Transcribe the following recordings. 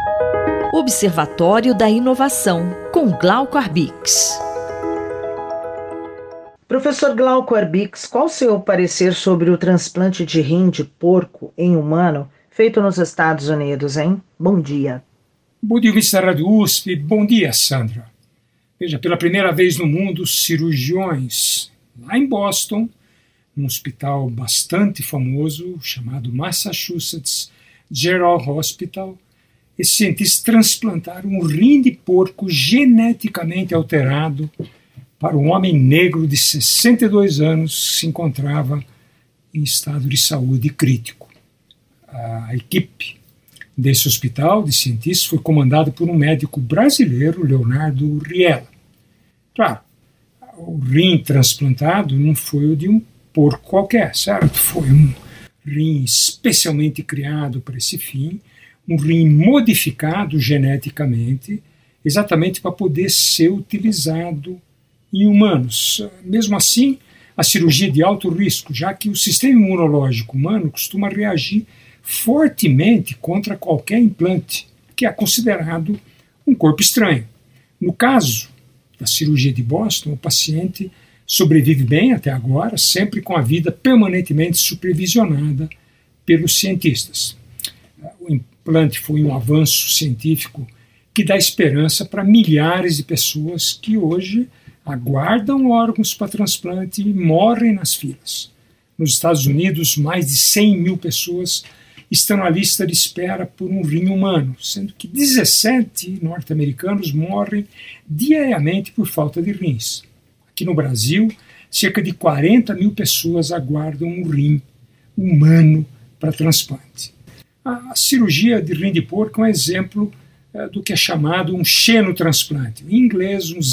Observatório da Inovação, com Glauco Arbix. Professor Glauco Arbix, qual o seu parecer sobre o transplante de rim de porco em humano feito nos Estados Unidos, hein? Bom dia. Bom dia, Mr. Rádio USP. Bom dia, Sandra. Veja, pela primeira vez no mundo, cirurgiões lá em Boston, num hospital bastante famoso chamado Massachusetts General Hospital, esses cientistas transplantaram um rim de porco geneticamente alterado para um homem negro de 62 anos que se encontrava em estado de saúde crítico. A equipe desse hospital de cientistas foi comandada por um médico brasileiro, Leonardo Riella. Claro, o rim transplantado não foi o de um porco qualquer, certo? Foi um rim especialmente criado para esse fim, um rim modificado geneticamente, exatamente para poder ser utilizado em humanos. Mesmo assim, a cirurgia é de alto risco, já que o sistema imunológico humano costuma reagir fortemente contra qualquer implante, que é considerado um corpo estranho. No caso da cirurgia de Boston, o paciente sobrevive bem até agora, sempre com a vida permanentemente supervisionada pelos cientistas. O implante foi um avanço científico que dá esperança para milhares de pessoas que hoje aguardam órgãos para transplante e morrem nas filas. Nos Estados Unidos, mais de 100 mil pessoas estão na lista de espera por um rim humano, sendo que 17 norte-americanos morrem diariamente por falta de rins. Aqui no Brasil, cerca de 40 mil pessoas aguardam um rim humano para transplante. A cirurgia de rim de porco é um exemplo do que é chamado um xenotransplante, em inglês um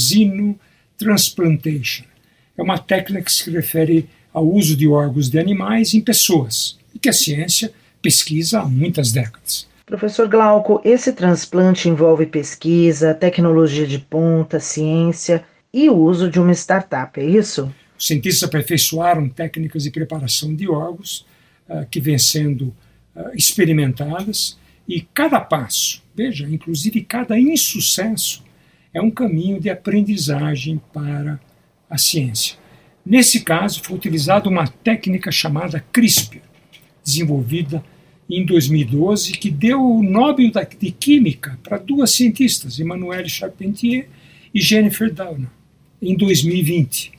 xenotransplantation. É uma técnica que se refere ao uso de órgãos de animais em pessoas, e que a ciência pesquisa há muitas décadas. Professor Glauco, esse transplante envolve pesquisa, tecnologia de ponta, ciência e o uso de uma startup, é isso? Os cientistas aperfeiçoaram técnicas de preparação de órgãos que vêm sendo experimentadas, e cada passo, veja, inclusive cada insucesso, é um caminho de aprendizagem para a ciência. Nesse caso, foi utilizada uma técnica chamada CRISPR, desenvolvida em 2012, que deu o Nobel de Química para duas cientistas, Emmanuelle Charpentier e Jennifer Doudna, em 2020.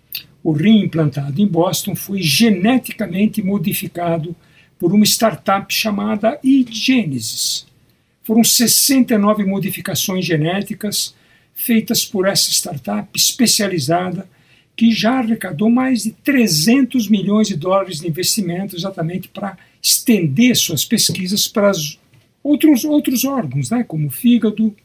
O rim implantado em Boston foi geneticamente modificado por uma startup chamada eGenesis. Foram 69 modificações genéticas feitas por essa startup especializada que já arrecadou mais de 300 milhões de dólares de investimento exatamente para estender suas pesquisas para outros órgãos, né, como o fígado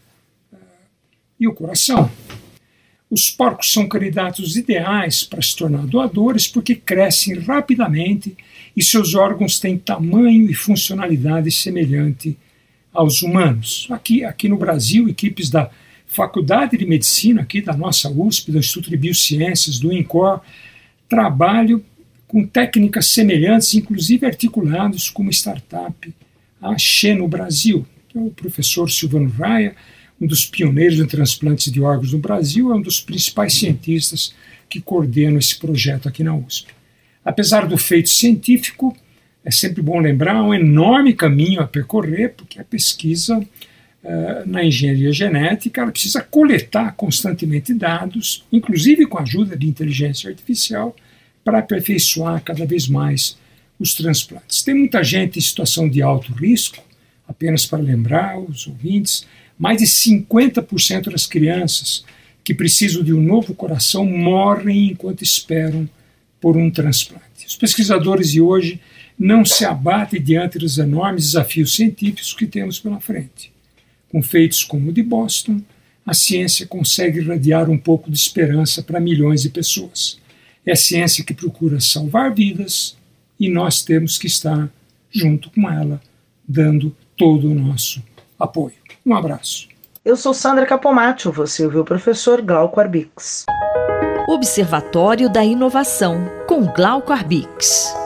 e o coração. Os porcos são candidatos ideais para se tornar doadores porque crescem rapidamente e seus órgãos têm tamanho e funcionalidade semelhante aos humanos. Aqui no Brasil, equipes da Faculdade de Medicina, aqui da nossa USP, do Instituto de Biociências, do INCOR, trabalham com técnicas semelhantes, inclusive articulados com uma startup, a Xeno Brasil. Então, o professor Silvano Raia, um dos pioneiros em transplantes de órgãos no Brasil, é um dos principais cientistas que coordenam esse projeto aqui na USP. Apesar do feito científico, é sempre bom lembrar, um enorme caminho a percorrer, porque a pesquisa na engenharia genética ela precisa coletar constantemente dados, inclusive com a ajuda de inteligência artificial, para aperfeiçoar cada vez mais os transplantes. Tem muita gente em situação de alto risco, apenas para lembrar os ouvintes, mais de 50% das crianças que precisam de um novo coração morrem enquanto esperam por um transplante. Os pesquisadores de hoje não se abatem diante dos enormes desafios científicos que temos pela frente. Com feitos como o de Boston, a ciência consegue irradiar um pouco de esperança para milhões de pessoas. É a ciência que procura salvar vidas e nós temos que estar junto com ela, dando todo o nosso apoio. Um abraço. Eu sou Sandra Capomatto, você ouviu o professor Glauco Arbix. Observatório da Inovação, com Glauco Arbix.